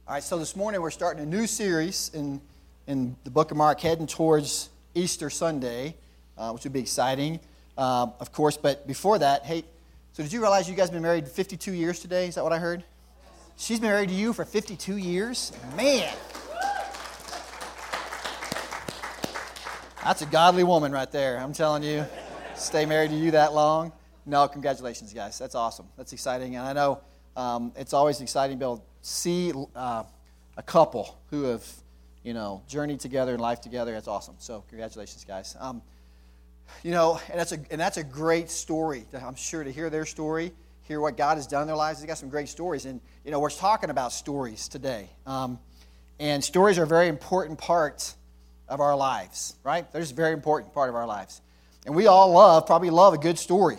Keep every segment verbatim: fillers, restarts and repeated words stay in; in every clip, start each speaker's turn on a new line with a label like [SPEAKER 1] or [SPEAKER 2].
[SPEAKER 1] All right, so this morning we're starting a new series in, in the book of Mark, heading towards Easter Sunday, uh, which would be exciting, uh, of course. But before that, hey, so did you realize you guys have been married fifty-two years today? Is that what I heard? She's been married to you for fifty-two years? Man! That's a godly woman right there, I'm telling you. Stay married to you that long. No, congratulations, guys. That's awesome. That's exciting. And I know um, it's always exciting to be able to see uh, a couple who have, you know, journeyed together in life together. That's awesome. So congratulations, guys. Um, you know, and that's a and that's a great story. I'm sure to hear their story, hear what God has done in their lives. They got some great stories, and you know, we're talking about stories today. Um, and stories are a very important part of our lives, right? They're just a very important part of our lives. And we all love, probably love a good story.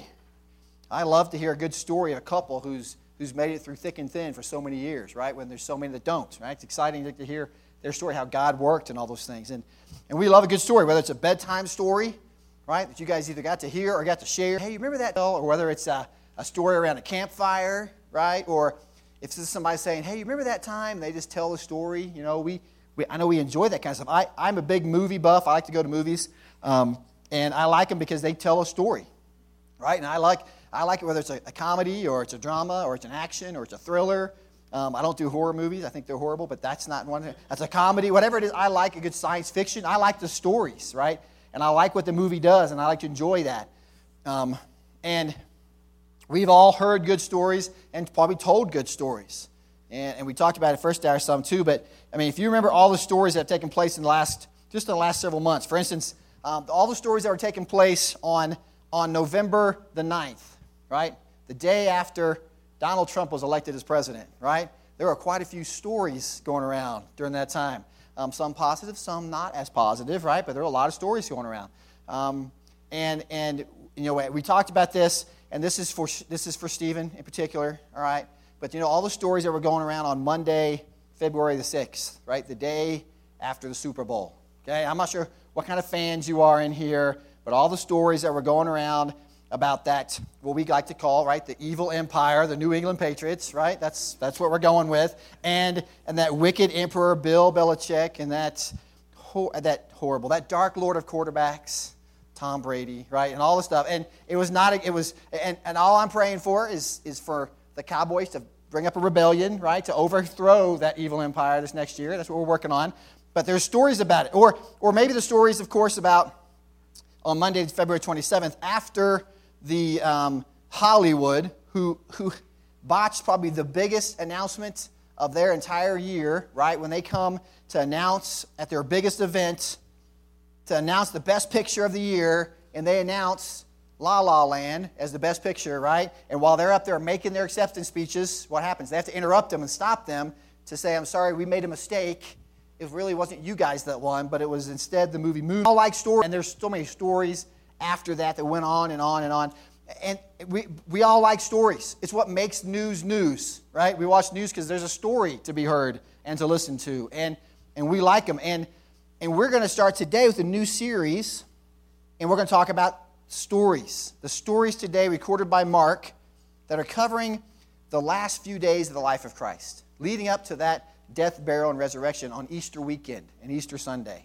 [SPEAKER 1] I love to hear a good story of a couple who's who's made it through thick and thin for so many years, right? When there's so many that don't, right? It's exciting to hear their story, how God worked and all those things. And and we love a good story, whether it's a bedtime story, right, that you guys either got to hear or got to share. Hey, you remember that? Or whether it's a, a story around a campfire, right? Or if this is somebody saying, hey, you remember that time? They just tell the story. You know, we, we I know we enjoy that kind of stuff. I, I'm a big movie buff. I like to go to movies. Um, and I like them because they tell a story, right? And I like... I like it whether it's a, a comedy or it's a drama or it's an action or it's a thriller. Um, I don't do horror movies. I think they're horrible, but that's not one. That's a comedy. Whatever it is, I like a good science fiction. I like the stories, right? And I like what the movie does, and I like to enjoy that. Um, and we've all heard good stories and probably told good stories. And, and we talked about it first hour some too, but I mean, if you remember all the stories that have taken place in the last, just in the last several months. For instance, um, all the stories that were taking place on, on November the ninth. Right? The day after Donald Trump was elected as president, right? There were quite a few stories going around during that time. Um, some positive, some not as positive, right? But there were a lot of stories going around. Um, and and you know, we talked about this, and this is for this is for Stephen in particular, all right? But you know, all the stories that were going around on Monday, February the sixth, right? The day after the Super Bowl. Okay? I'm not sure what kind of fans you are in here, but all the stories that were going around about that, what we like to call, right, the evil empire, the New England Patriots, right? That's that's what we're going with. And and that wicked emperor, Bill Belichick, and that, ho- that horrible, that dark lord of quarterbacks, Tom Brady, right? And all the stuff. And it was not, a, it was, and, and all I'm praying for is, is for the Cowboys to bring up a rebellion, right? To overthrow that evil empire this next year. That's what we're working on. But there's stories about it. Or, or maybe the stories, of course, about on Monday, February twenty-seventh, after the um, Hollywood, who who botched probably the biggest announcement of their entire year, right? When they come to announce at their biggest event, to announce the best picture of the year, and they announce La La Land as the best picture, right? And while they're up there making their acceptance speeches, what happens? They have to interrupt them and stop them to say, I'm sorry, we made a mistake. It really wasn't you guys that won, but it was instead the movie Moon. I like stories, and there's so many stories after that that went on and on and on. And we we all like stories. It's what makes news news, right? We watch news because there's a story to be heard and to listen to. And and we like them. And, and we're going to start today with a new series, and we're going to talk about stories. The stories today recorded by Mark that are covering the last few days of the life of Christ, leading up to that death, burial, and resurrection on Easter weekend and Easter Sunday.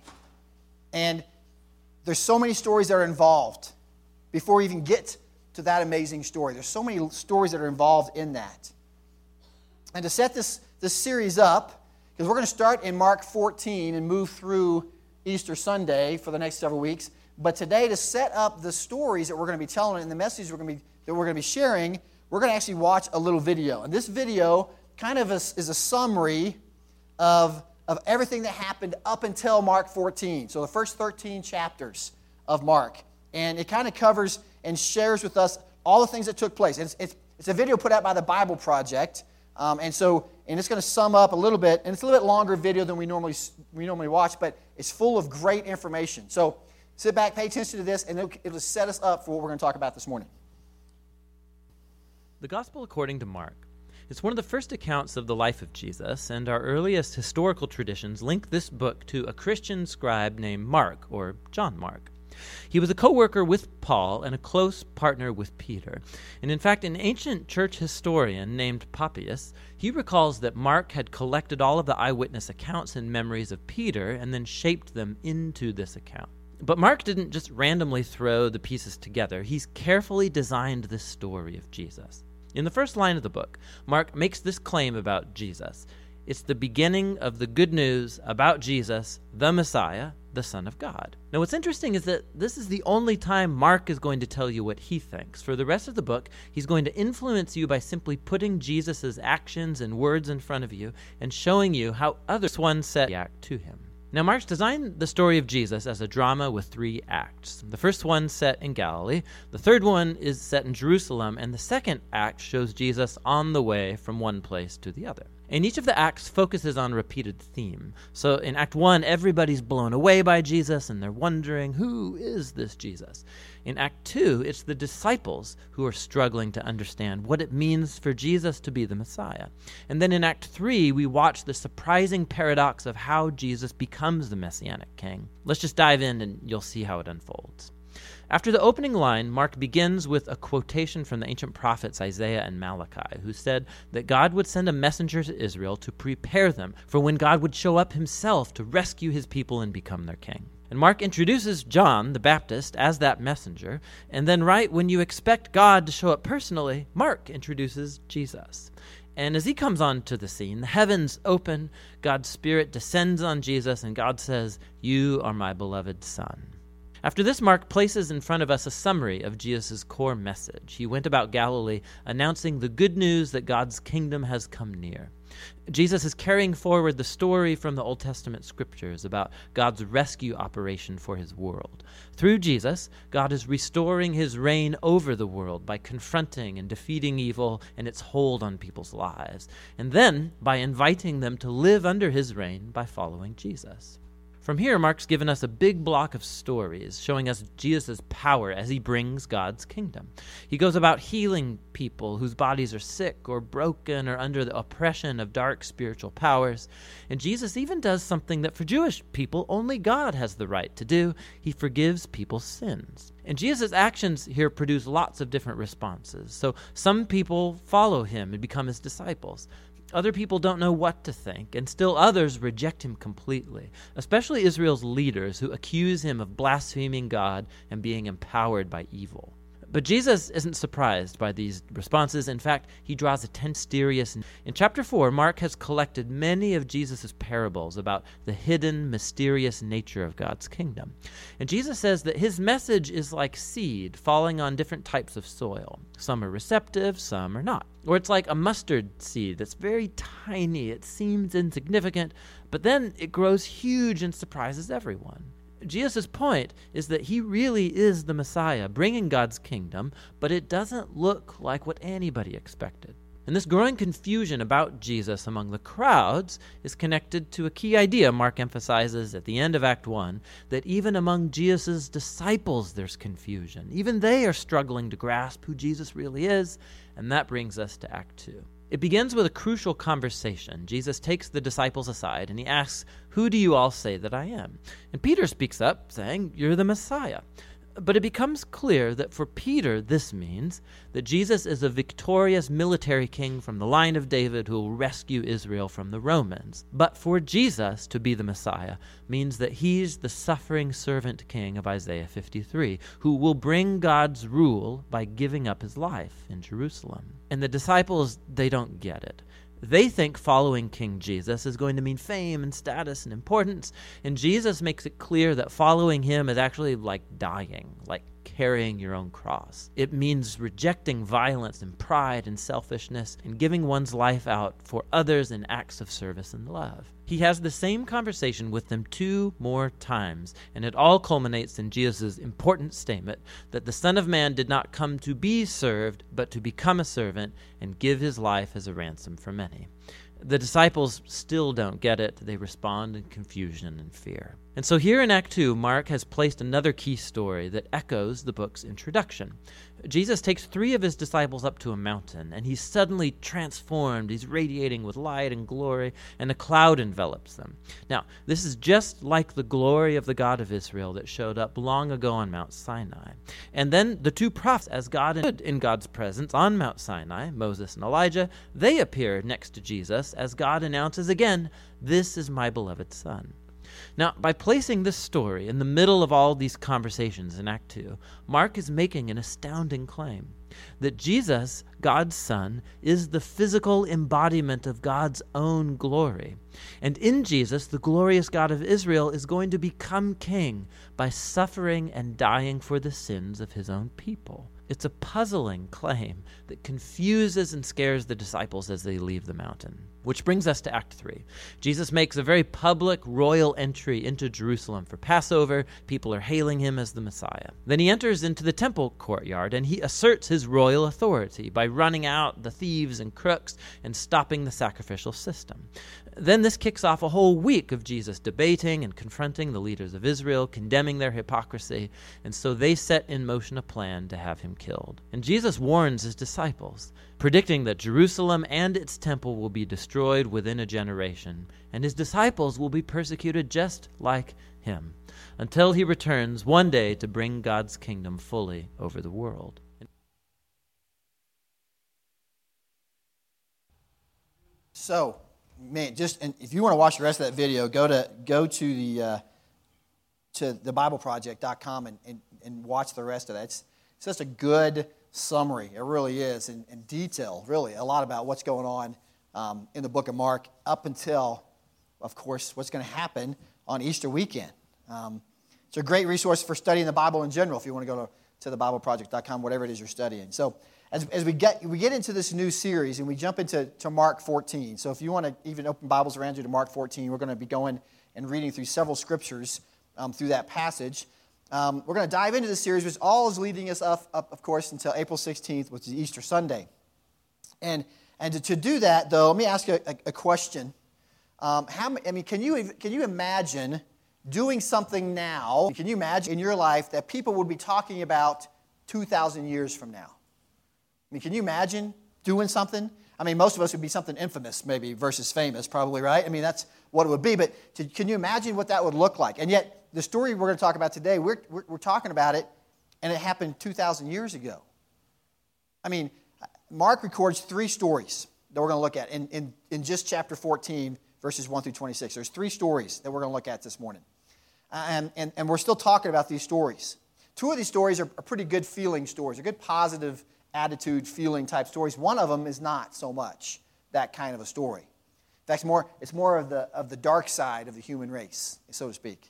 [SPEAKER 1] And there's so many stories that are involved before we even get to that amazing story. There's so many stories that are involved in that. And to set this, this series up, because we're going to start in Mark fourteen and move through Easter Sunday for the next several weeks. But today, to set up the stories that we're going to be telling and the message we're going to be, that we're going to be sharing, we're going to actually watch a little video. And this video kind of is, is a summary of of everything that happened up until Mark fourteen. So the first thirteen chapters of Mark. And it kind of covers and shares with us all the things that took place. It's, it's, it's a video put out by the Bible Project. Um, and so, and it's going to sum up a little bit. And it's a little bit longer video than we normally we normally watch, but it's full of great information. So sit back, pay attention to this, and it'll, it'll set us up for what we're going to talk about this morning.
[SPEAKER 2] The Gospel according to Mark. It's one of the first accounts of the life of Jesus, and our earliest historical traditions link this book to a Christian scribe named Mark, or John Mark. He was a co-worker with Paul and a close partner with Peter. And in fact, an ancient church historian named Papias, he recalls that Mark had collected all of the eyewitness accounts and memories of Peter and then shaped them into this account. But Mark didn't just randomly throw the pieces together. He's carefully designed this story of Jesus. In the first line of the book, Mark makes this claim about Jesus. It's the beginning of the good news about Jesus, the Messiah, the Son of God. Now, what's interesting is that this is the only time Mark is going to tell you what he thinks. For the rest of the book, he's going to influence you by simply putting Jesus' actions and words in front of you and showing you how others one set react to him. Now, Mark's designed the story of Jesus as a drama with three acts. The first one set in Galilee, the third one is set in Jerusalem, and the second act shows Jesus on the way from one place to the other. And each of the acts focuses on a repeated theme. So in Act one, everybody's blown away by Jesus, and they're wondering, who is this Jesus? In Act two, it's the disciples who are struggling to understand what it means for Jesus to be the Messiah. And then in Act three, we watch the surprising paradox of how Jesus becomes the Messianic King. Let's just dive in and you'll see how it unfolds. After the opening line, Mark begins with a quotation from the ancient prophets Isaiah and Malachi, who said that God would send a messenger to Israel to prepare them for when God would show up himself to rescue his people and become their king. And Mark introduces John the Baptist as that messenger, and then right when you expect God to show up personally, Mark introduces Jesus. And as he comes onto the scene, the heavens open, God's Spirit descends on Jesus, and God says, "You are my beloved Son." After this, Mark places in front of us a summary of Jesus' core message. He went about Galilee announcing the good news that God's kingdom has come near. Jesus is carrying forward the story from the Old Testament scriptures about God's rescue operation for his world. Through Jesus, God is restoring his reign over the world by confronting and defeating evil and its hold on people's lives, and then by inviting them to live under his reign by following Jesus. From here, Mark's given us a big block of stories showing us Jesus' power as he brings God's kingdom. He goes about healing people whose bodies are sick or broken or under the oppression of dark spiritual powers. And Jesus even does something that for Jewish people only God has the right to do. He forgives people's sins. And Jesus' actions here produce lots of different responses. So some people follow him and become his disciples. Other people don't know what to think, and still others reject him completely, especially Israel's leaders who accuse him of blaspheming God and being empowered by evil. But Jesus isn't surprised by these responses. In fact, he draws attention mysterious. In chapter four, Mark has collected many of Jesus' parables about the hidden, mysterious nature of God's kingdom. And Jesus says that his message is like seed falling on different types of soil. Some are receptive, some are not. Or it's like a mustard seed that's very tiny. It seems insignificant, but then it grows huge and surprises everyone. Jesus' point is that he really is the Messiah, bringing God's kingdom, but it doesn't look like what anybody expected. And this growing confusion about Jesus among the crowds is connected to a key idea Mark emphasizes at the end of Act one, that even among Jesus' disciples there's confusion. Even they are struggling to grasp who Jesus really is, and that brings us to Act two. It begins with a crucial conversation. Jesus takes the disciples aside and he asks, "Who do you all say that I am?" And Peter speaks up, saying, "You're the Messiah." But it becomes clear that for Peter, this means that Jesus is a victorious military king from the line of David who will rescue Israel from the Romans. But for Jesus to be the Messiah means that he's the suffering servant king of Isaiah fifty-three, who will bring God's rule by giving up his life in Jerusalem. And the disciples, they don't get it. They think following King Jesus is going to mean fame and status and importance, and Jesus makes it clear that following him is actually like dying, like carrying your own cross. It means rejecting violence and pride and selfishness and giving one's life out for others in acts of service and love. He has the same conversation with them two more times, and it all culminates in Jesus' important statement that the Son of Man did not come to be served, but to become a servant and give his life as a ransom for many. The disciples still don't get it. They respond in confusion and fear. And so here in Act two, Mark has placed another key story that echoes the book's introduction. Jesus takes three of his disciples up to a mountain, and he's suddenly transformed. He's radiating with light and glory, and a cloud envelops them. Now, this is just like the glory of the God of Israel that showed up long ago on Mount Sinai. And then the two prophets, as God stood in God's presence on Mount Sinai, Moses and Elijah, they appear next to Jesus as God announces again, "This is my beloved Son." Now, by placing this story in the middle of all these conversations in Act two, Mark is making an astounding claim that Jesus, God's Son, is the physical embodiment of God's own glory. And in Jesus, the glorious God of Israel is going to become king by suffering and dying for the sins of his own people. It's a puzzling claim that confuses and scares the disciples as they leave the mountain. Which brings us to Act three. Jesus makes a very public royal entry into Jerusalem for Passover. People are hailing him as the Messiah. Then he enters into the temple courtyard and he asserts his royal authority by running out the thieves and crooks and stopping the sacrificial system. Then this kicks off a whole week of Jesus debating and confronting the leaders of Israel, condemning their hypocrisy, and so they set in motion a plan to have him killed. And Jesus warns his disciples, predicting that Jerusalem and its temple will be destroyed within a generation, and his disciples will be persecuted just like him, until he returns one day to bring God's kingdom fully over the world.
[SPEAKER 1] So, man, just and if you want to watch the rest of that video, go to go to the uh, to the bible project dot com and, and, and watch the rest of that. It's, it's just a good summary. It really is, in, in detail, really, a lot about what's going on um, in the book of Mark up until, of course, what's going to happen on Easter weekend. Um, it's a great resource for studying the Bible in general if you want to go to, to the bible project dot com, whatever it is you're studying. So as, as we get we get into this new series and we jump into to Mark fourteen. So if you want to even open Bibles around you to Mark fourteen, we're going to be going and reading through several scriptures um, through that passage. Um, we're going to dive into this series, which all is leading us up, up, of course, until April sixteenth, which is Easter Sunday. And and to, to do that, though, let me ask you a, a question. Um, how I mean, can you can you imagine doing something now? Can you imagine in your life that people would be talking about two thousand years from now? I mean, can you imagine doing something? I mean, most of us would be something infamous, maybe, versus famous, probably, right? I mean, that's what it would be. But to, can you imagine what that would look like? And yet, the story we're going to talk about today, we're, we're, we're talking about it, and it happened two thousand years ago. I mean, Mark records three stories that we're going to look at in, in, in just chapter fourteen, verses one through twenty-six. There's three stories that we're going to look at this morning. Uh, and, and, and we're still talking about these stories. Two of these stories are, are pretty good feeling stories, are good positive attitude, feeling type stories. One of them is not so much that kind of a story. In fact, it's more, it's more of the of the dark side of the human race, so to speak.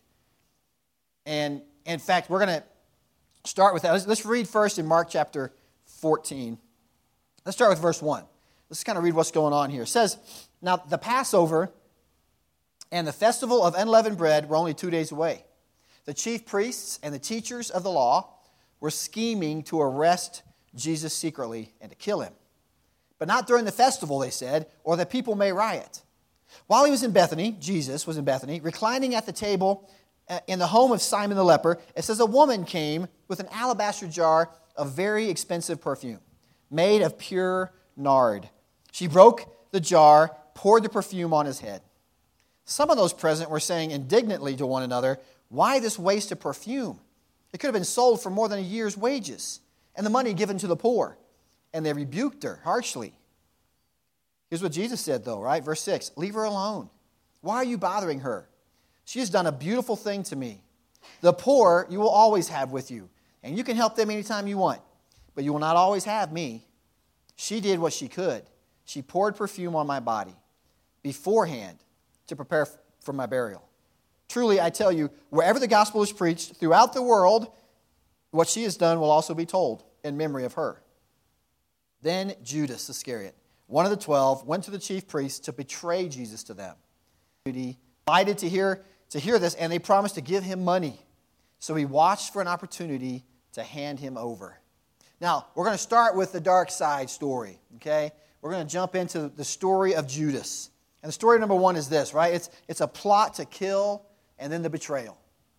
[SPEAKER 1] And in fact, we're going to start with that. Let's, let's read first in Mark chapter fourteen. Let's start with verse one. Let's kind of read what's going on here. It says, "Now the Passover and the festival of unleavened bread were only two days away. The chief priests and the teachers of the law were scheming to arrest Jesus secretly and to kill him. But not during the festival, they said, or the people may riot. While he was in Bethany," Jesus was in Bethany, "reclining at the table in the home of Simon the leper, it says a woman came with an alabaster jar of very expensive perfume, made of pure nard. She broke the jar, poured the perfume on his head. Some of those present were saying indignantly to one another, 'Why this waste of perfume? It could have been sold for more than a year's wages, and the money given to the poor.' And they rebuked her harshly." Here's what Jesus said, though, right? Verse six, "Leave her alone. Why are you bothering her? She has done a beautiful thing to me. The poor you will always have with you, and you can help them anytime you want, but you will not always have me. She did what she could. She poured perfume on my body beforehand to prepare for my burial. Truly, I tell you, wherever the gospel is preached throughout the world, what she has done will also be told in memory of her." Then Judas Iscariot, one of the twelve, went to the chief priests to betray Jesus to them. He invited to hear, to hear this, and they promised to give him money. So he watched for an opportunity to hand him over. Now, we're going to start with the dark side story, okay? We're going to jump into the story of Judas. And the story number one is this, right? It's, it's a plot to kill and then the betrayal.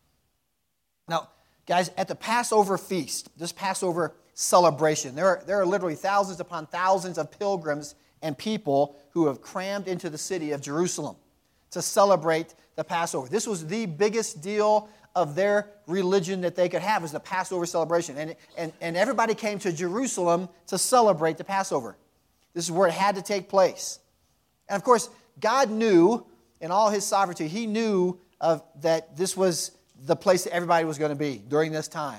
[SPEAKER 1] Now, guys, at the Passover feast, this Passover celebration, there are, there are literally thousands upon thousands of pilgrims and people who have crammed into the city of Jerusalem to celebrate the Passover. This was the biggest deal of their religion that they could have, was the Passover celebration. And, and, and everybody came to Jerusalem to celebrate the Passover. This is where it had to take place. And of course, God knew, in all His sovereignty, He knew of that this was the place that everybody was going to be during this time.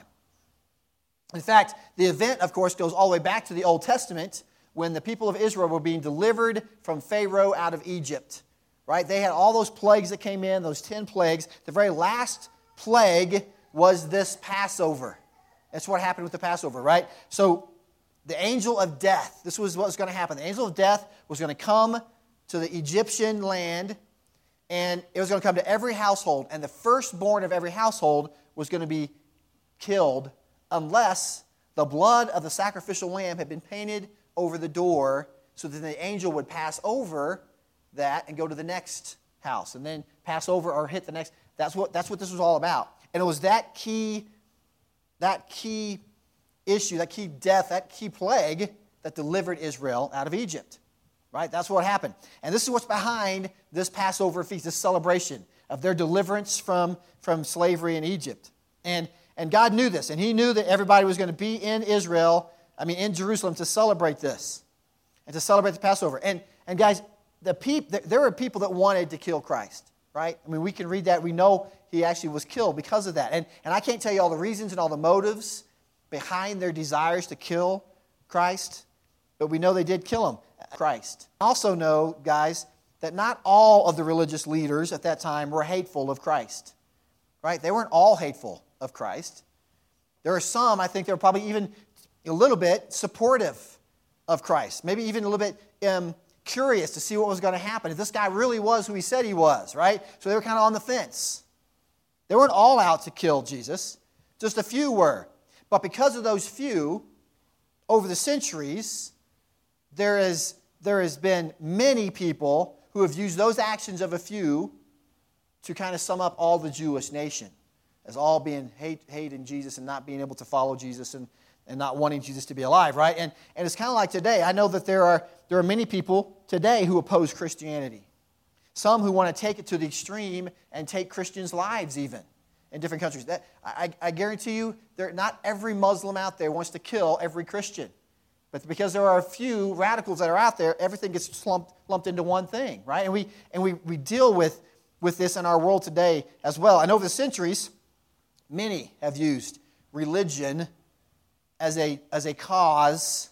[SPEAKER 1] In fact, the event, of course, goes all the way back to the Old Testament when the people of Israel were being delivered from Pharaoh out of Egypt. Right? They had all those plagues that came in, those ten plagues. The very last plague was this Passover. That's what happened with the Passover, right? So the angel of death, this was what was going to happen. The angel of death was going to come to the Egyptian land, and it was going to come to every household, and the firstborn of every household was going to be killed unless the blood of the sacrificial lamb had been painted over the door so that the angel would pass over that and go to the next house and then pass over or hit the next. That's what, that's what this was all about. And it was that key, that key issue, that key death, that key plague that delivered Israel out of Egypt. Right? That's what happened. And this is what's behind this Passover feast, this celebration of their deliverance from, from slavery in Egypt. And, and God knew this, and He knew that everybody was going to be in Israel, I mean in Jerusalem, to celebrate this and to celebrate the Passover. And, and guys, the peop, there were people that wanted to kill Christ, right? I mean, we can read that. We know He actually was killed because of that. And, and I can't tell you all the reasons and all the motives behind their desires to kill Christ, but we know they did kill Him. Christ. Also know, guys, that not all of the religious leaders at that time were hateful of Christ. Right? They weren't all hateful of Christ. There are some, I think, that were probably even a little bit supportive of Christ. Maybe even a little bit um, curious to see what was going to happen. If this guy really was who he said he was, right? So they were kind of on the fence. They weren't all out to kill Jesus. Just a few were. But because of those few, over the centuries, There is there has been many people who have used those actions of a few to kind of sum up all the Jewish nation as all being hate, hating Jesus and not being able to follow Jesus and, and not wanting Jesus to be alive, right? And, and it's kind of like today. I know that there are, there are many people today who oppose Christianity. Some who want to take it to the extreme and take Christians' lives even in different countries. That, I, I guarantee you, there, not every Muslim out there wants to kill every Christian. But because there are a few radicals that are out there, everything gets lumped, lumped into one thing, right? And we and we, we deal with, with this in our world today as well. And over the centuries, many have used religion as a, as a cause,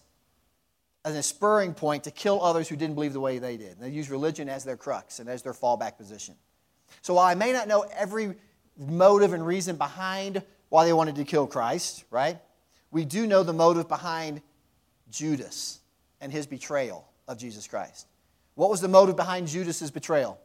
[SPEAKER 1] as a spurring point to kill others who didn't believe the way they did. And they use religion as their crux and as their fallback position. So while I may not know every motive and reason behind why they wanted to kill Christ, right? We do know the motive behind Judas and his betrayal of Jesus Christ. What was the motive behind Judas' betrayal?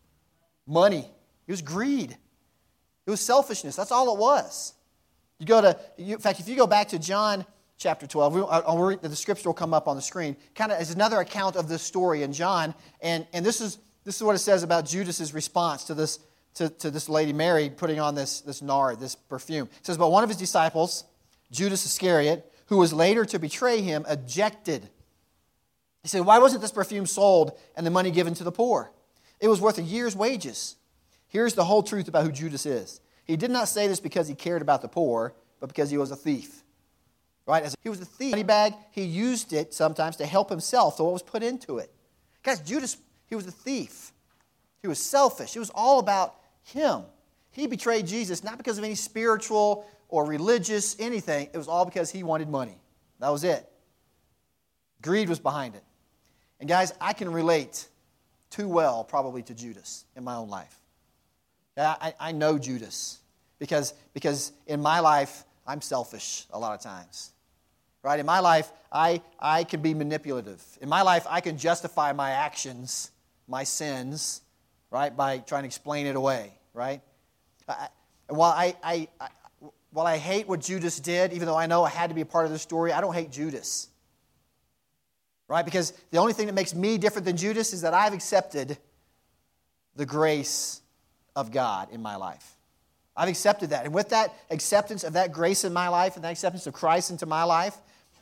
[SPEAKER 1] Money. It was greed. It was selfishness. That's all it was. You go to, you, in fact, if you go back to John chapter twelve, we, I'll, I'll, the scripture will come up on the screen, kind of as another account of this story in John, and, and this is this is what it says about Judas' response to this to, to this lady Mary putting on this, this nard, this perfume. It says, but one of his disciples, Judas Iscariot, who was later to betray him, objected. He said, why wasn't this perfume sold and the money given to the poor? It was worth a year's wages. Here's the whole truth about who Judas is. He did not say this because he cared about the poor, but because he was a thief. Right? As he was a thief. Money bag, he used it sometimes to help himself to what was put into it. Guys, Judas, he was a thief. He was selfish. It was all about him. He betrayed Jesus not because of any spiritual or religious, anything. It was all because he wanted money. That was it. Greed was behind it. And guys, I can relate too well probably to Judas in my own life. I, I know Judas because, because in my life, I'm selfish a lot of times. Right? In my life, I, I can be manipulative. In my life, I can justify my actions, my sins, right, by trying to explain it away. Right? I, while I, I, I While I hate what Judas did, even though I know I had to be a part of the story, I don't hate Judas. Right? Because the only thing that makes me different than Judas is that I've accepted the grace of God in my life. I've accepted that. And with that acceptance of that grace in my life and that acceptance of Christ into my life,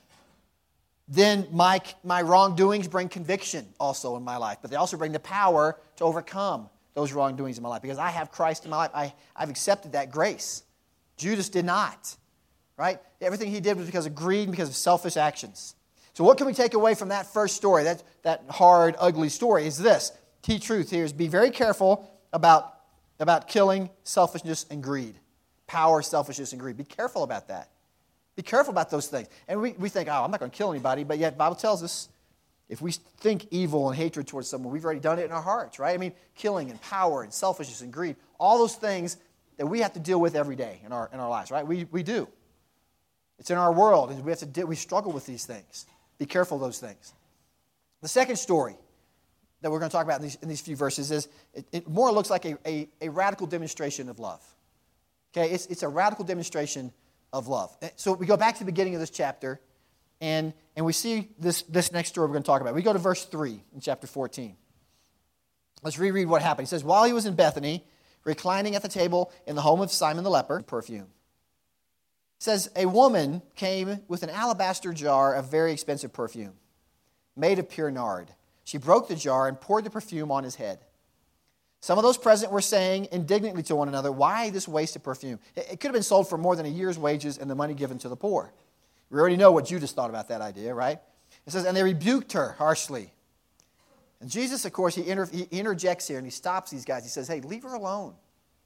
[SPEAKER 1] then my, my wrongdoings bring conviction also in my life. But they also bring the power to overcome those wrongdoings in my life. Because I have Christ in my life. I, I've accepted that grace. Judas did not. Right? Everything he did was because of greed and because of selfish actions. So what can we take away from that first story, that, that hard, ugly story, is this. Key truth here is be very careful about, about killing selfishness and greed. Power, selfishness, and greed. Be careful about that. Be careful about those things. And we, we think, oh, I'm not going to kill anybody. But yet the Bible tells us if we think evil and hatred towards someone, we've already done it in our hearts, right? I mean, killing and power and selfishness and greed, all those things that we have to deal with every day in our, in our lives, right? We, we do. It's in our world, and we have to deal, we struggle with these things. Be careful of those things. The second story that we're going to talk about in these, in these few verses is, it, it more looks like a, a, a radical demonstration of love. Okay, it's, it's a radical demonstration of love. So we go back to the beginning of this chapter, and, and we see this, this next story we're going to talk about. We go to verse three in chapter fourteen. Let's reread what happened. He says, while he was in Bethany, reclining at the table in the home of Simon the leper, perfume. It says, a woman came with an alabaster jar of very expensive perfume, made of pure nard. She broke the jar and poured the perfume on his head. Some of those present were saying indignantly to one another, why this waste of perfume? It could have been sold for more than a year's wages and the money given to the poor. We already know what Judas thought about that idea, right? It says, and they rebuked her harshly. And Jesus, of course, he, inter- he interjects here and he stops these guys. He says, hey, leave her alone.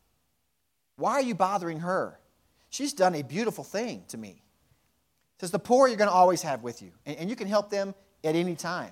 [SPEAKER 1] Why are you bothering her? She's done a beautiful thing to me. It says, the poor you're going to always have with you, and, and you can help them at any time.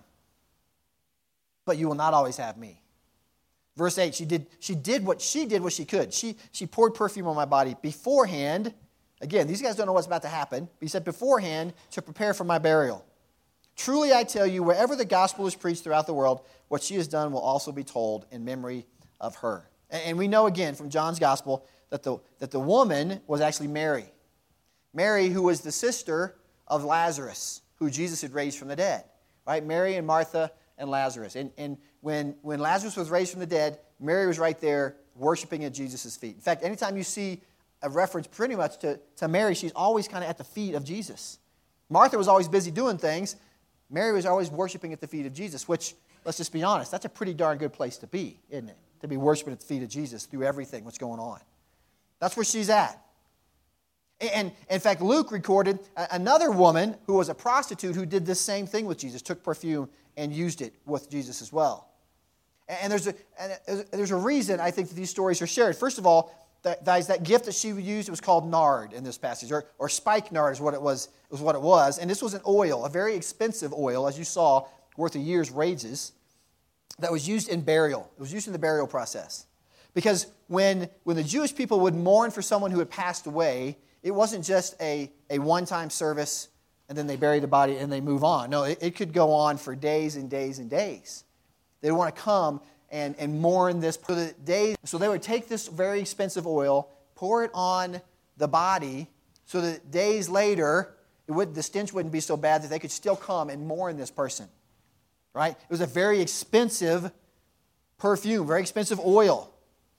[SPEAKER 1] But you will not always have me. Verse eight, she did, she did what she did what she could. She, she poured perfume on my body beforehand. Again, these guys don't know what's about to happen. But he said beforehand to prepare for my burial. Truly I tell you, wherever the gospel is preached throughout the world, what she has done will also be told in memory of her. And, and we know again from John's gospel that the, that the woman was actually Mary. Mary, who was the sister of Lazarus, who Jesus had raised from the dead. Right? Mary and Martha and Lazarus. And, and when, when Lazarus was raised from the dead, Mary was right there worshiping at Jesus' feet. In fact, anytime you see a reference pretty much to, to Mary, she's always kind of at the feet of Jesus. Martha was always busy doing things. Mary was always worshiping at the feet of Jesus, which, let's just be honest, that's a pretty darn good place to be, isn't it? To be worshiping at the feet of Jesus through everything, what's going on. That's where she's at. And in fact, Luke recorded another woman who was a prostitute who did this same thing with Jesus, took perfume and used it with Jesus as well. And there's a, and there's a reason I think that these stories are shared. First of all, that, guys, that gift that she used, it was called nard in this passage, or, or spikenard is what it was, was what it was. And this was an oil, a very expensive oil, as you saw, worth a year's wages, that was used in burial. It was used in the burial process. Because when, when the Jewish people would mourn for someone who had passed away, it wasn't just a, a one-time service and then they bury the body and they move on. No, it, it could go on for days and days and days. They want to come and, and mourn this for the days. So they would take this very expensive oil, pour it on the body, so that days later, it would, the stench wouldn't be so bad that they could still come and mourn this person. Right? It was a very expensive perfume, very expensive oil,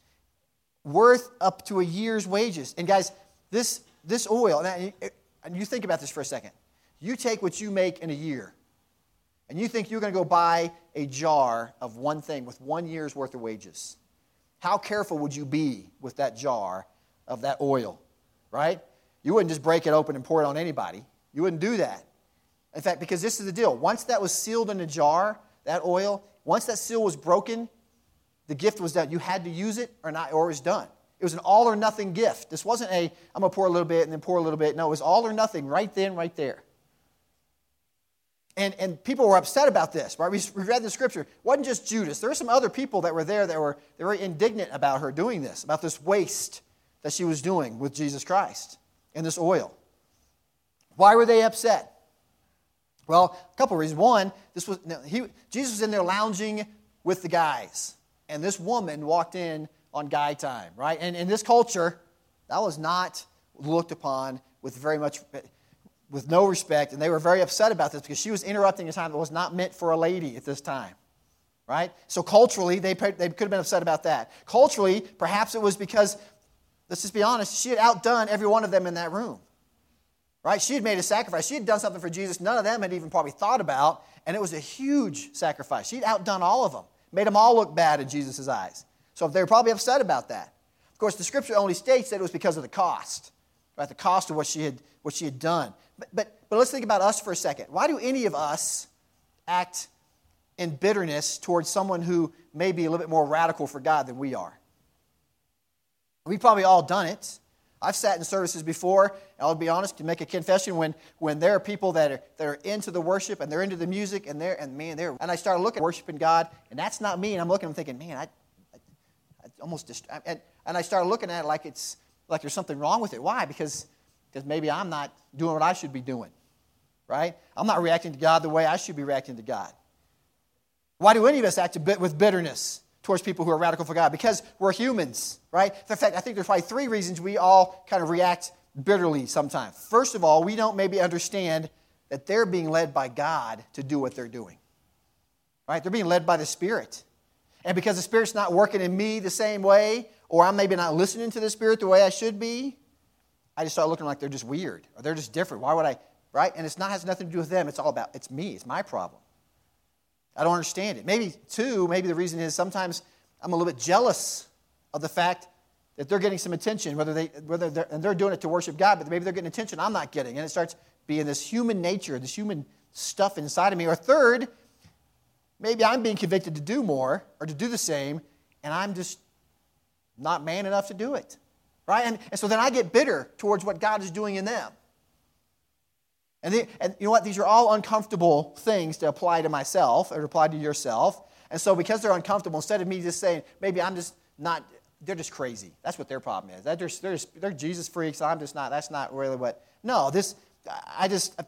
[SPEAKER 1] worth up to a year's wages. And guys, this this oil, and you think about this for a second. You take what you make in a year, and you think you're going to go buy a jar of one thing with one year's worth of wages. How careful would you be with that jar of that oil, right? You wouldn't just break it open and pour it on anybody. You wouldn't do that. In fact, because this is the deal. Once that was sealed in a jar, that oil, once that seal was broken, the gift was done. You had to use it or not, or it was done. It was an all or nothing gift. This wasn't a, I'm going to pour a little bit and then pour a little bit. No, it was all or nothing right then, right there. And, and people were upset about this, right? We, we read the scripture. It wasn't just Judas. There were some other people that were there that were, they were indignant about her doing this, about this waste that she was doing with Jesus Christ and this oil. Why were they upset? Well, a couple of reasons. One, this was he, Jesus was in there lounging with the guys, and this woman walked in on guy time, right? And in this culture, that was not looked upon with very much, with no respect, and they were very upset about this because she was interrupting a time that was not meant for a lady at this time, right? So culturally, they, they could have been upset about that. Culturally, perhaps it was because let's just be honest, she had outdone every one of them in that room. Right? She had made a sacrifice. She had done something for Jesus none of them had even probably thought about, and it was a huge sacrifice. She'd outdone all of them, made them all look bad in Jesus' eyes. So they were probably upset about that. Of course, the Scripture only states that it was because of the cost, right? The cost of what she had what she had done. But but but let's think about us for a second. Why do any of us act in bitterness towards someone who may be a little bit more radical for God than we are? We've probably all done it. I've sat in services before, and I'll be honest, to make a confession, when, when there are people that are, that are into the worship and they're into the music, and they're, and man, they're, and I started looking at worshiping God, and that's not me, and I'm looking, I'm thinking, man, I, I, I almost, dist- and, and I started looking at it like it's, like there's something wrong with it. Why? Because, because maybe I'm not doing what I should be doing, right? I'm not reacting to God the way I should be reacting to God. Why do any of us act with bitterness towards people who are radical for God? Because we're humans, right? In fact, I think there's probably three reasons we all kind of react bitterly sometimes. First of all, we don't maybe understand that they're being led by God to do what they're doing, right? They're being led by the Spirit. And because the Spirit's not working in me the same way, or I'm maybe not listening to the Spirit the way I should be, I just start looking like they're just weird, or they're just different. Why would I, right? And it's not has nothing to do with them. It's all about, it's me. It's my problem. I don't understand it. Maybe, two, maybe the reason is sometimes I'm a little bit jealous of the fact that they're getting some attention, whether they, whether they're, and they're doing it to worship God, but maybe they're getting attention I'm not getting, and it starts being this human nature, this human stuff inside of me. Or third, maybe I'm being convicted to do more or to do the same, and I'm just not man enough to do it, right? And, and so then I get bitter towards what God is doing in them. And, the, and you know what? These are all uncomfortable things to apply to myself or to apply to yourself. And so because they're uncomfortable, instead of me just saying, maybe I'm just not, they're just crazy. That's what their problem is. They're, just, they're, just, they're Jesus freaks. I'm just not, that's not really what, no, this, I just,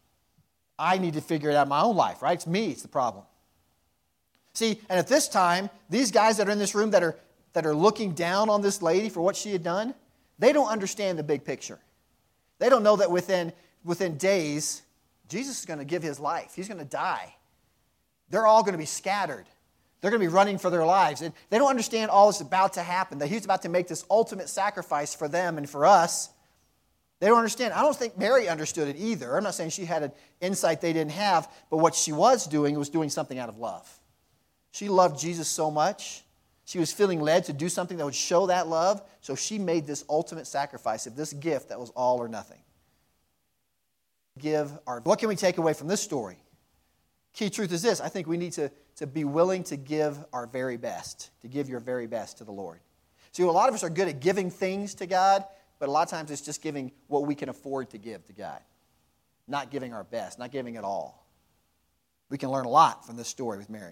[SPEAKER 1] I need to figure it out in my own life, right? It's me, it's the problem. See, and at this time, these guys that are in this room that are, that are looking down on this lady for what she had done, they don't understand the big picture. They don't know that within Within days, Jesus is going to give his life. He's going to die. They're all going to be scattered. They're going to be running for their lives. And they don't understand all that's about to happen, that he's about to make this ultimate sacrifice for them and for us. They don't understand. I don't think Mary understood it either. I'm not saying she had an insight they didn't have, but what she was doing was doing something out of love. She loved Jesus so much. She was feeling led to do something that would show that love, so she made this ultimate sacrifice of this gift that was all or nothing. Give our, what can we take away from this story? Key truth is this: I think we need to, to be willing to give our very best, to give your very best to the Lord. See, a lot of us are good at giving things to God, but a lot of times it's just giving what we can afford to give to God. Not giving our best, not giving it all. We can learn a lot from this story with Mary.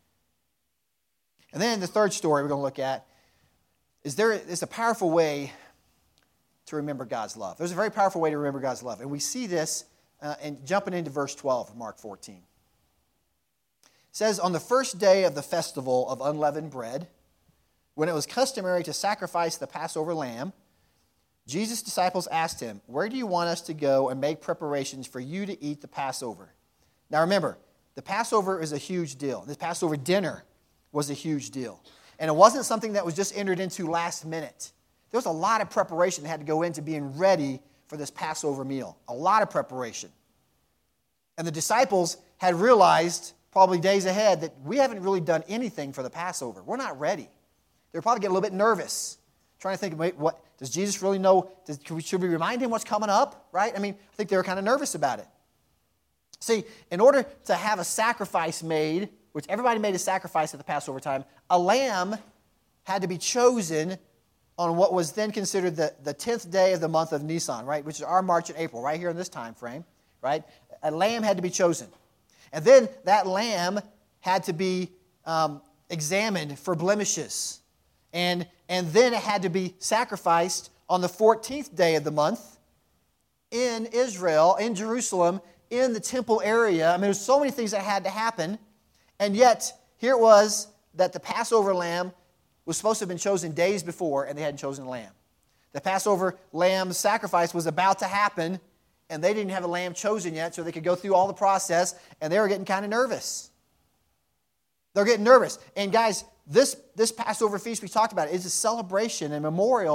[SPEAKER 1] And then the third story we're going to look at is there is a powerful way to remember God's love. There's a very powerful way to remember God's love. And we see this uh, in jumping into verse twelve of Mark fourteen. It says, on the first day of the festival of unleavened bread, when it was customary to sacrifice the Passover lamb, Jesus' disciples asked him, where do you want us to go and make preparations for you to eat the Passover? Now remember, the Passover is a huge deal. The Passover dinner was a huge deal. And it wasn't something that was just entered into last minute. There was a lot of preparation that had to go into being ready for this Passover meal. A lot of preparation. And the disciples had realized, probably days ahead, that we haven't really done anything for the Passover. We're not ready. They're probably getting a little bit nervous, trying to think, wait, what, does Jesus really know? Does, should we remind him what's coming up? Right? I mean, I think they were kind of nervous about it. See, in order to have a sacrifice made, which everybody made a sacrifice at the Passover time, a lamb had to be chosen on what was then considered the, the tenth day of the month of Nisan, right, which is our March and April, right here in this time frame, right? A lamb had to be chosen. And then that lamb had to be um, examined for blemishes. And, and then it had to be sacrificed on the fourteenth day of the month in Israel, in Jerusalem, in the temple area. I mean, there's so many things that had to happen. And yet, here it was that the Passover lamb was supposed to have been chosen days before, and they hadn't chosen a lamb. The Passover lamb sacrifice was about to happen, and they didn't have a lamb chosen yet, so they could go through all the process, and they were getting kind of nervous. They're getting nervous. And guys, this, this Passover feast we talked about is a celebration and memorial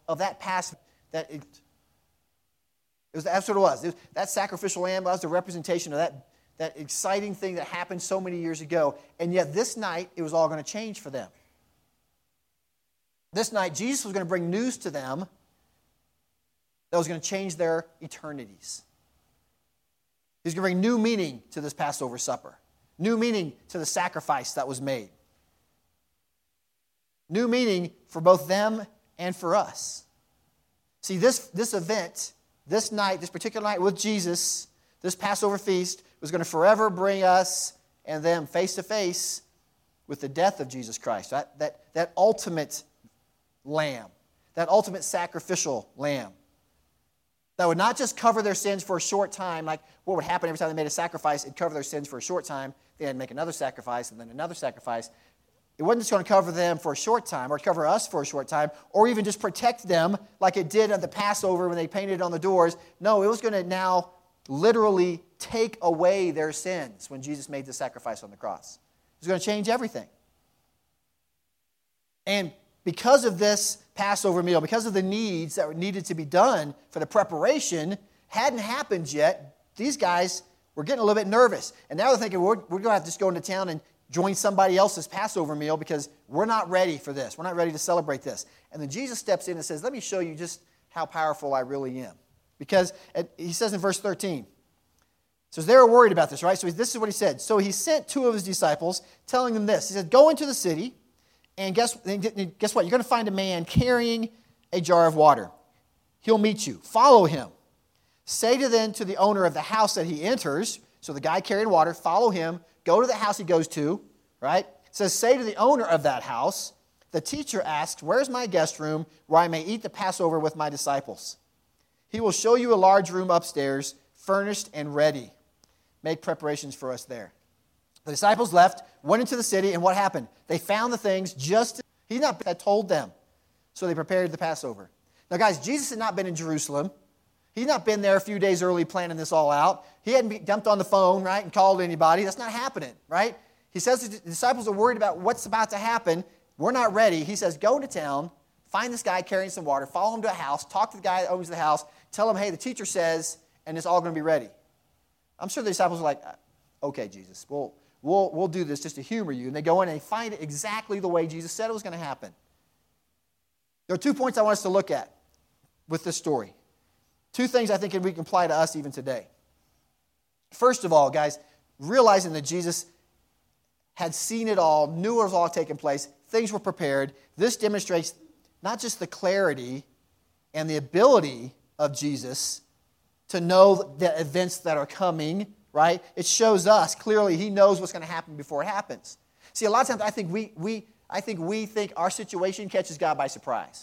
[SPEAKER 1] of that past, that it, it was, that's what it was. It was. That sacrificial lamb was the representation of that, that exciting thing that happened so many years ago. And yet this night, it was all going to change for them. This night, Jesus was going to bring news to them that was going to change their eternities. He's going to bring new meaning to this Passover supper. New meaning to the sacrifice that was made. New meaning for both them and for us. See, this, this event, this night, this particular night with Jesus, this Passover feast, was going to forever bring us and them face to face with the death of Jesus Christ. That, that, that ultimate lamb, that ultimate sacrificial lamb. That would not just cover their sins for a short time, like what would happen every time they made a sacrifice, it'd cover their sins for a short time, they had to make another sacrifice and then another sacrifice. It wasn't just going to cover them for a short time or cover us for a short time or even just protect them like it did at the Passover when they painted it on the doors. No, it was going to now literally take away their sins when Jesus made the sacrifice on the cross. It was going to change everything. And because of this Passover meal, because of the needs that needed to be done for the preparation, hadn't happened yet, these guys were getting a little bit nervous. And now they're thinking, we're, we're going to have to just go into town and join somebody else's Passover meal because we're not ready for this. We're not ready to celebrate this. And then Jesus steps in and says, let me show you just how powerful I really am. Because he says in verse thirteen, so they were worried about this, right? So this is what he said. So he sent two of his disciples, telling them this. He said, go into the city, and guess, guess what? You're going to find a man carrying a jar of water. He'll meet you. Follow him. Say to then to the owner of the house that he enters, so the guy carrying water, follow him, go to the house he goes to, right? It says, say to the owner of that house, the teacher asks, where's my guest room where I may eat the Passover with my disciples? He will show you a large room upstairs, furnished and ready. Make preparations for us there. The disciples left, went into the city, and what happened? They found the things just as he not had told them. So they prepared the Passover. Now, guys, Jesus had not been in Jerusalem. He'd not been there a few days early planning this all out. He hadn't been dumped on the phone, right, and called anybody. That's not happening, right? He says the disciples are worried about what's about to happen. We're not ready. He says, go into town, find this guy carrying some water, follow him to a house, talk to the guy that owns the house, tell him, hey, the teacher says, and it's all going to be ready. I'm sure the disciples are like, okay, Jesus, we'll, we'll, we'll do this just to humor you. And they go in and they find it exactly the way Jesus said it was going to happen. There are two points I want us to look at with this story. Two things I think we can apply to us even today. First of all, guys, realizing that Jesus had seen it all, knew it was all taking place, things were prepared. This demonstrates not just the clarity and the ability of Jesus to know the events that are coming, right? It shows us clearly he knows what's going to happen before it happens. See, a lot of times I think we, we, I think, we think our situation catches God by surprise.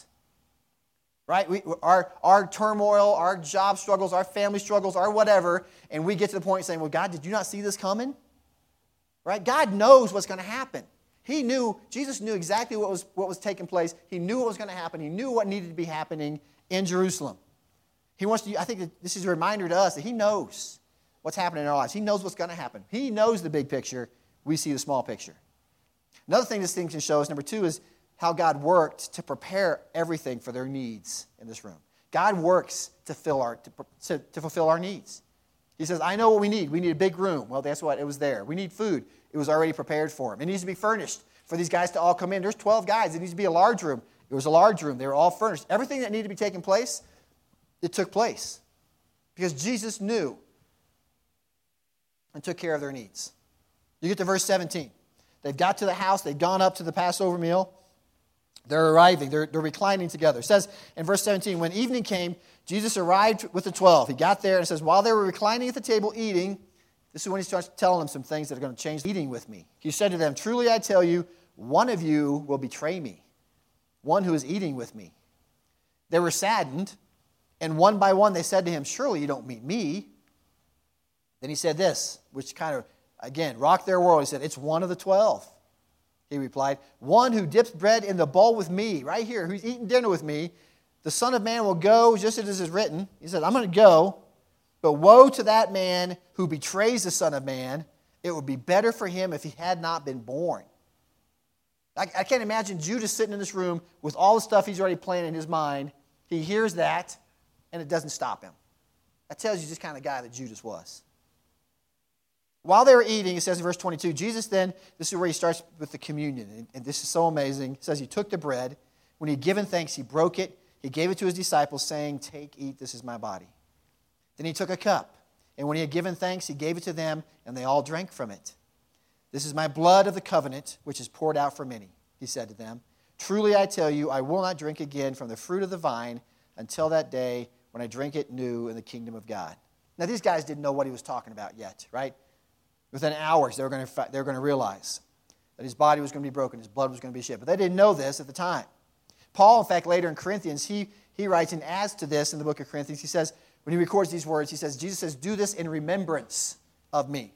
[SPEAKER 1] Right? We, our, our turmoil, our job struggles, our family struggles, our whatever, and we get to the point saying, well, God, did you not see this coming? Right? God knows what's going to happen. He knew, Jesus knew exactly what was, what was taking place. He knew what was going to happen. He knew what needed to be happening in Jerusalem. He wants to, I think that this is a reminder to us that he knows what's happening in our lives. He knows what's going to happen. He knows the big picture. We see the small picture. Another thing this thing can show us, number two, is how God worked to prepare everything for their needs in this room. God works to, fill our, to, to, to fulfill our needs. He says, I know what we need. We need a big room. Well, that's what, it was there. We need food. It was already prepared for them. It needs to be furnished for these guys to all come in. There's twelve guys. It needs to be a large room. It was a large room. They were all furnished. Everything that needed to be taking place, it took place. Because Jesus knew and took care of their needs. You get to verse seventeen. They've got to the house. They've gone up to the Passover meal. They're arriving. They're, they're reclining together. It says in verse seventeen, when evening came, Jesus arrived with the twelve. He got there and it says, while they were reclining at the table eating, this is when he starts telling them some things that are going to change eating with me. He said to them, truly I tell you, one of you will betray me, one who is eating with me. They were saddened, and one by one they said to him, surely you don't mean me. Then he said this, which kind of, again, rocked their world. He said, it's one of the twelve. He replied, one who dips bread in the bowl with me, right here, who's eating dinner with me, the Son of Man will go just as it is written. He said, I'm going to go, but woe to that man who betrays the Son of Man. It would be better for him if he had not been born. I, I can't imagine Judas sitting in this room with all the stuff he's already planned in his mind, He hears that, and it doesn't stop him. That tells you just kind of guy that Judas was. While they were eating, it says in verse twenty-two, Jesus then, this is where he starts with the communion, and, and this is so amazing. It says he took the bread. When he had given thanks, he broke it. He gave it to his disciples, saying, take, eat, this is my body. Then he took a cup, and when he had given thanks, he gave it to them, and they all drank from it. This is my blood of the covenant, which is poured out for many, he said to them. Truly I tell you, I will not drink again from the fruit of the vine until that day when I drink it new in the kingdom of God. Now, these guys didn't know what he was talking about yet, right? Within hours, they were going to, they were going to realize that his body was going to be broken, his blood was going to be shed. But they didn't know this at the time. Paul, in fact, later in Corinthians, he, he writes and adds to this in the book of Corinthians. He says, when he records these words, he says, Jesus says, do this in remembrance of me.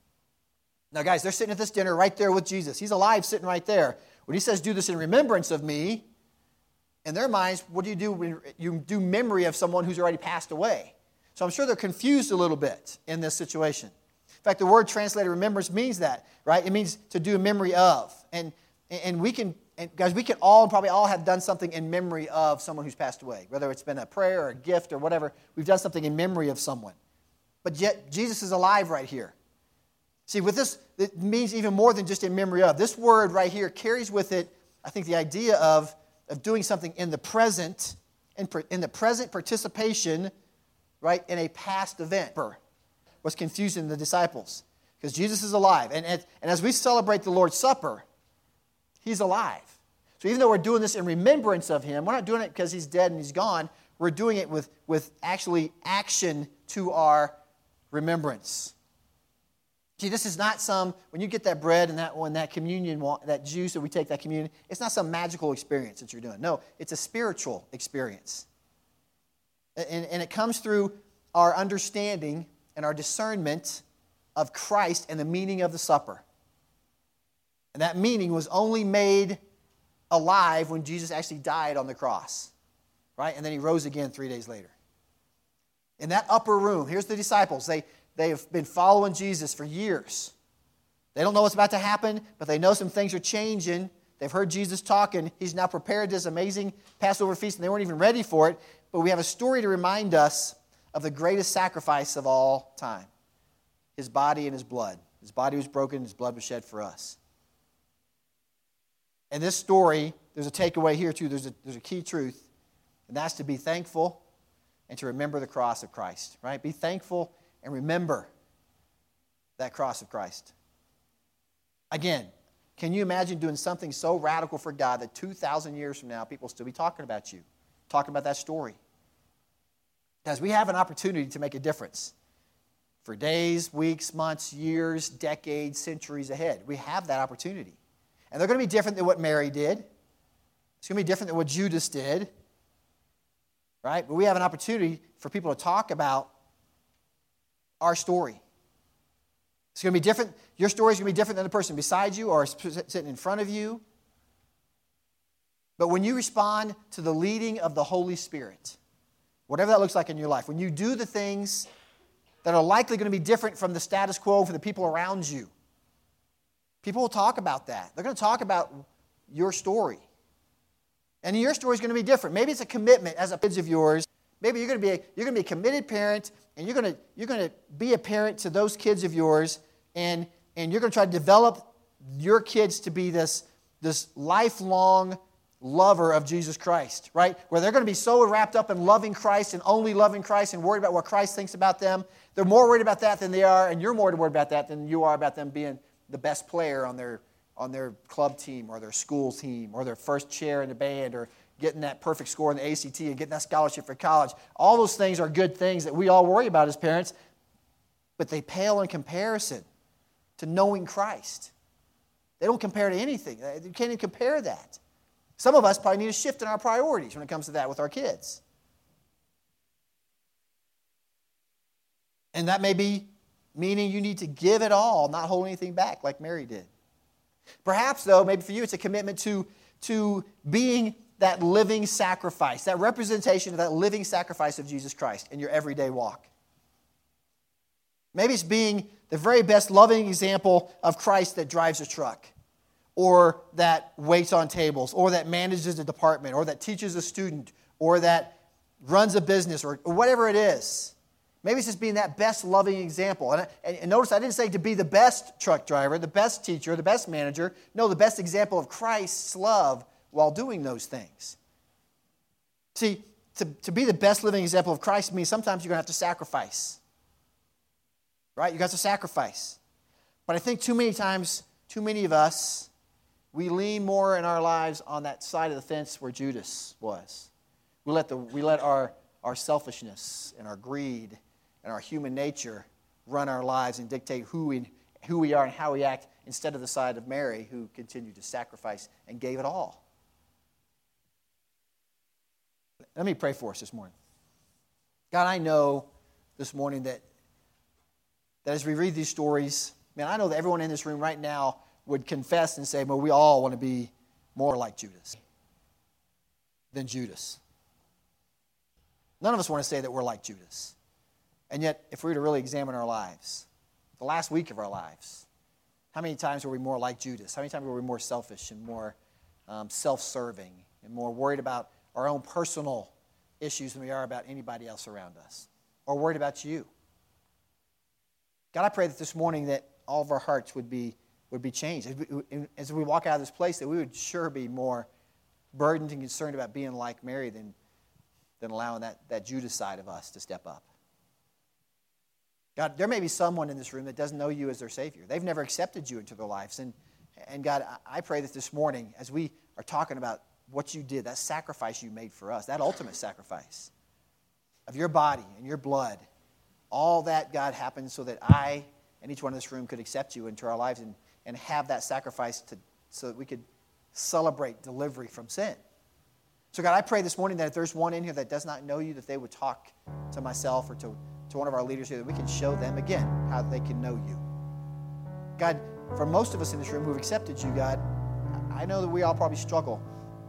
[SPEAKER 1] Now, guys, they're sitting at this dinner right there with Jesus. He's alive sitting right there. When he says, do this in remembrance of me, in their minds, what do you do when you do memory of someone who's already passed away? So I'm sure they're confused a little bit in this situation. In fact, the word translated remembrance means that, right? It means to do a memory of. And, and we can, and guys, we can all, probably all have done something in memory of someone who's passed away, whether it's been a prayer or a gift or whatever. We've done something in memory of someone. But yet, Jesus is alive right here. See, with this, it means even more than just in memory of. This word right here carries with it, I think, the idea of, of doing something in the present, in, in the present participation, right, in a past event. Was confusing the disciples because Jesus is alive. And, and, and as we celebrate the Lord's Supper, he's alive. So even though we're doing this in remembrance of him, we're not doing it because he's dead and he's gone. We're doing it with, with actually action to our remembrance. See, this is not some, when you get that bread and that when that communion, that juice that we take that communion, it's not some magical experience that you're doing. No, it's a spiritual experience. And, and it comes through our understanding and our discernment of Christ and the meaning of the supper. And that meaning was only made alive when Jesus actually died on the cross. Right? And then he rose again three days later. In that upper room, here's the disciples. They, they have been following Jesus for years. They don't know what's about to happen, but they know some things are changing. They've heard Jesus talking. He's now prepared this amazing Passover feast, and they weren't even ready for it. But we have a story to remind us of the greatest sacrifice of all time. His body and his blood. His body was broken, his blood was shed for us. And this story, there's a takeaway here too. There's a, there's a key truth. And that's to be thankful and to remember the cross of Christ. Right? Be thankful and remember that cross of Christ. Again, can you imagine doing something so radical for God that two thousand years from now, people will still be talking about you, talking about that story? Because we have an opportunity to make a difference for days, weeks, months, years, decades, centuries ahead. We have that opportunity. And they're going to be different than what Mary did. It's going to be different than what Judas did. Right? But we have an opportunity for people to talk about our story. It's going to be different. Your story is going to be different than the person beside you or sitting in front of you. But when you respond to the leading of the Holy Spirit, whatever that looks like in your life, when you do the things that are likely going to be different from the status quo for the people around you, people will talk about that. They're going to talk about your story. And your story is going to be different. Maybe it's a commitment as a kids of yours. Maybe you're going to be a, you're going to be a committed parent, and you're going to you're going to be a parent to those kids of yours, and and you're going to try to develop your kids to be this this lifelong lover of Jesus Christ, right? Where they're going to be so wrapped up in loving Christ and only loving Christ and worried about what Christ thinks about them. They're more worried about that than they are, and you're more worried about that than you are about them being the best player on their on their club team or their school team or their first chair in the band or getting that perfect score in the A C T and getting that scholarship for college. All those things are good things that we all worry about as parents, but they pale in comparison to knowing Christ. They don't compare to anything. You can't even compare that. Some of us probably need a shift in our priorities when it comes to that with our kids. And that may be meaning you need to give it all, not hold anything back like Mary did. Perhaps, though, maybe for you it's a commitment to, to being that living sacrifice, that representation of that living sacrifice of Jesus Christ in your everyday walk. Maybe it's being the very best loving example of Christ that drives a truck, or that waits on tables, or that manages a department, or that teaches a student, or that runs a business or, or whatever it is. Maybe it's just being that best loving example. And, and, and notice I didn't say to be the best truck driver, the best teacher, the best manager. No, the best example of Christ's love while doing those things. See, to, to be the best living example of Christ means sometimes you're going to have to sacrifice. Right? You got to sacrifice. But I think too many times, too many of us, we lean more in our lives on that side of the fence where Judas was. We let the we let our, our selfishness and our greed and our human nature run our lives and dictate who we who we are and how we act instead of the side of Mary who continued to sacrifice and gave it all. Let me pray for us this morning. God, I know this morning that, that as we read these stories, man, I know that everyone in this room right now would confess and say, well, we all want to be more like Judas than Judas. None of us want to say that we're like Judas. And yet, if we were to really examine our lives, the last week of our lives, how many times were we more like Judas? How many times were we more selfish and more um, self-serving and more worried about our own personal issues than we are about anybody else around us? Or worried about you? God, I pray that this morning that all of our hearts would be would be changed. As we, as we walk out of this place, that we would sure be more burdened and concerned about being like Mary than, than allowing that, that Judas side of us to step up. God, there may be someone in this room that doesn't know you as their Savior. They've never accepted you into their lives. And, and God, I pray that this morning, as we are talking about what you did, that sacrifice you made for us, that ultimate sacrifice of your body and your blood, all that, God, happened so that I and each one in this room could accept you into our lives and, and have that sacrifice to, so that we could celebrate delivery from sin. So, God, I pray this morning that if there's one in here that does not know you, that they would talk to myself or to, to one of our leaders here, that we can show them again how they can know you. God, for most of us in this room who've accepted you, God, I know that we all probably struggle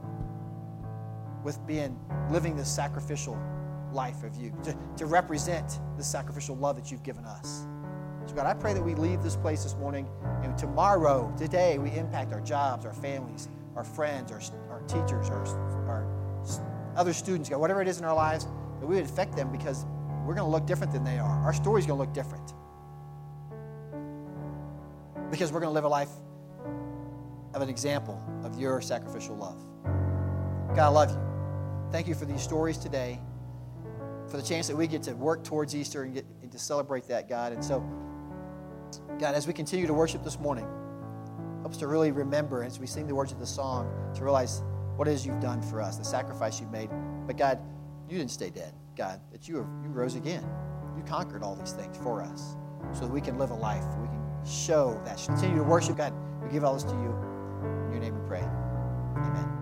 [SPEAKER 1] with being, living this sacrificial life of you, to, to represent the sacrificial love that you've given us. So God, I pray that we leave this place this morning, and tomorrow, today, we impact our jobs, our families, our friends, our, our teachers, our, our other students, God, whatever it is in our lives, that we would affect them because we're going to look different than they are. Our story's going to look different. Because we're going to live a life of an example of your sacrificial love. God, I love you. Thank you for these stories today, for the chance that we get to work towards Easter and get and to celebrate that, God. And so, God, as we continue to worship this morning, help us to really remember, as we sing the words of the song, to realize what it is you've done for us, the sacrifice you've made. But God, you didn't stay dead, God, that you, you rose again. You conquered all these things for us so that we can live a life, we can show that. Continue to worship, God. We give all this to you. In your name we pray. Amen.